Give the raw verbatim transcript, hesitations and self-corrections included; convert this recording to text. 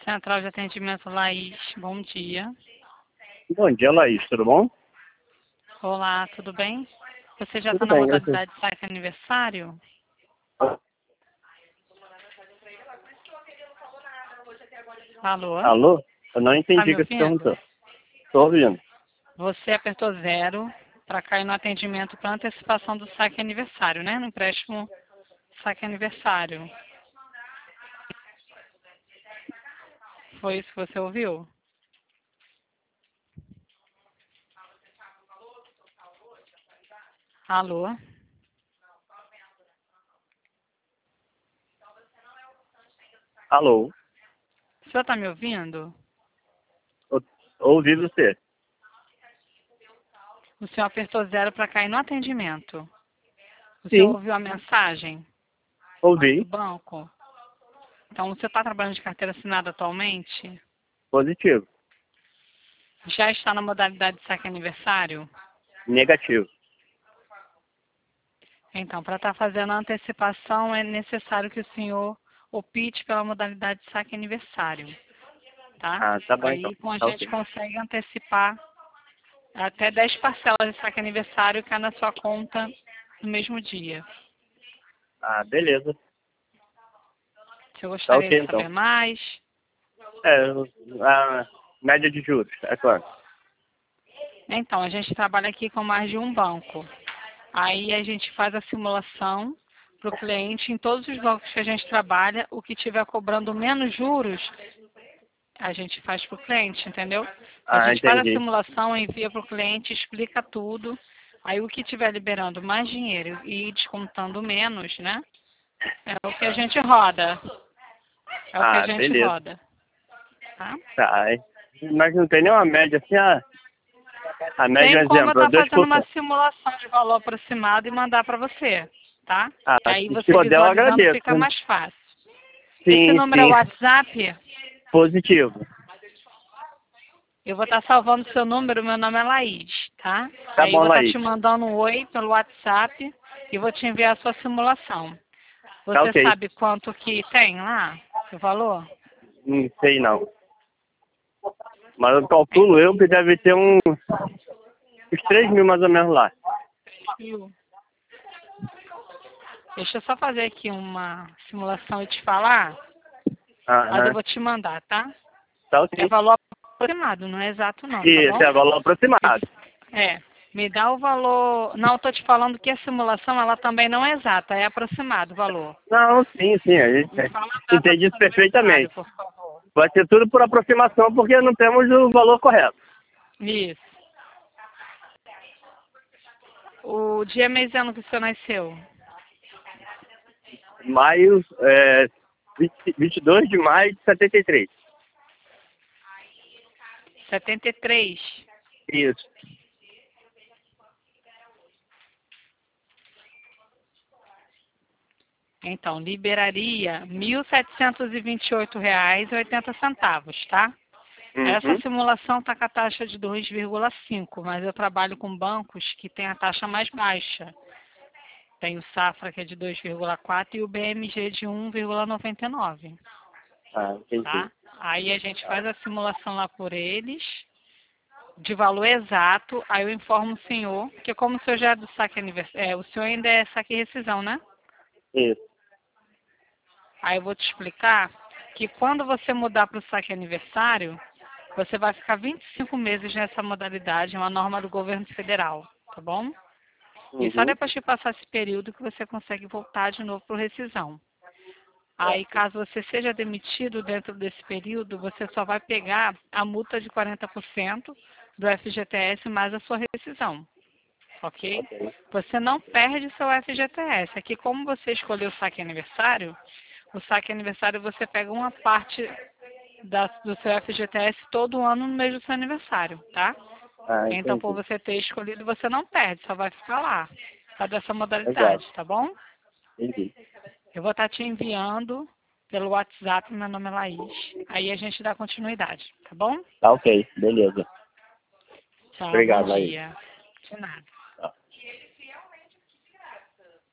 Central de Atendimento Laís, bom dia. Bom dia, Laís, tudo bom? Olá, tudo bem? Você já está Tudo na bem, graças. modalidade saque aniversário? Alô? Alô? Eu não Tá entendi me o que você ouvindo? perguntou. Estou ouvindo. Você apertou zero para cair no atendimento para antecipação do saque aniversário, né? No empréstimo saque aniversário. Foi isso que você ouviu? Alô? Alô? O senhor está me ouvindo? Eu ouvi você. O senhor apertou zero para cair no atendimento. O senhor Sim, ouviu a mensagem do ouvi. banco? Então, você está trabalhando de carteira assinada atualmente? Positivo. Já está na modalidade de saque aniversário? Negativo. Então, para estar fazendo a antecipação, é necessário que o senhor opte pela modalidade de saque aniversário, tá? Ah, tá bom então. Aí, com a Tá gente ok. consegue antecipar até dez parcelas de saque aniversário que é na sua conta no mesmo dia. Ah, beleza. Se eu Tá gostaria ok de então. saber mais. É, a média de juros, é claro. Então, a gente trabalha aqui com mais de um banco. Aí a gente faz a simulação para o cliente em todos os bancos que a gente trabalha, o que estiver cobrando menos juros, a gente faz para o cliente, entendeu? A Ah, gente faz a entendi. simulação, envia para o cliente, explica tudo. Aí o que estiver liberando mais dinheiro e descontando menos, né? É o que a gente roda. É o que a Ah, gente beleza. roda. Tá? Tá. é. Mas não tem nenhuma média assim, ah, a média, Tem um como eu exemplo, estar dois fazendo por uma cento. simulação de valor aproximado e mandar para você, tá? Ah, Que aí se você puder eu visualizando agradeço. fica mais fácil. Esse Sim, número é o sim. WhatsApp? Positivo. Eu vou estar salvando o seu número, meu nome é Laís, tá? Tá Aí eu bom, vou estar Laís. te mandando um oi pelo WhatsApp e vou te enviar a sua simulação. Tá Você ok. sabe quanto que tem lá, o valor? Não sei não. Mas eu calculo eu que deve ter uns, uns três mil mais ou menos lá. Viu? Deixa eu só fazer aqui uma simulação e te falar, mas eu Aham. vou te mandar, tá? Tá É ok. valor aproximado, não é exato não, tá Isso, bom? é valor aproximado. Esse- É, me dá o valor... Não, eu tô te falando que a simulação, ela também não é exata, é aproximado o valor. Não, sim, sim, a gente Me fala a data do entende isso seu aniversário, perfeitamente. por favor. Vai ser tudo por aproximação porque não temos o valor correto. Isso. O dia, mês e ano que o senhor nasceu? Maio, é, vinte vinte e dois de maio de setenta e três. setenta e três. Isso. Então, liberaria mil setecentos e vinte e oito reais e oitenta centavos, tá? Essa Uhum. simulação está com a taxa de dois vírgula cinco, mas eu trabalho com bancos que têm a taxa mais baixa. Tem o Safra, que é de dois vírgula quatro, e o B M G de um vírgula noventa e nove, Ah, entendi. tá? Aí a gente faz a simulação lá por eles, de valor exato, aí eu informo o senhor, que como o senhor já é do saque aniversário, é, o senhor ainda é saque e rescisão, né? Isso. Aí eu vou te explicar que quando você mudar para o saque aniversário, você vai ficar vinte e cinco meses nessa modalidade, é uma norma do governo federal, tá bom? E só Uhum. depois de passar esse período que você consegue voltar de novo para rescisão. Aí, caso você seja demitido dentro desse período, você só vai pegar a multa de quarenta por cento do F G T S mais a sua rescisão, ok? Ok. Você não perde seu F G T S. Aqui, como você escolheu o saque aniversário, o saque aniversário você pega uma parte da- do seu F G T S todo ano no mês do seu aniversário, tá? Ah, Então, por entendi. você ter escolhido, você não perde, só vai ficar lá, tá dessa Exato. modalidade, tá bom? Entendi. Eu vou estar te enviando pelo WhatsApp, meu nome é Laís. Aí a gente dá continuidade, tá bom? Tá ok. Beleza. Tchau, bom Obrigado, Laís. dia. De nada.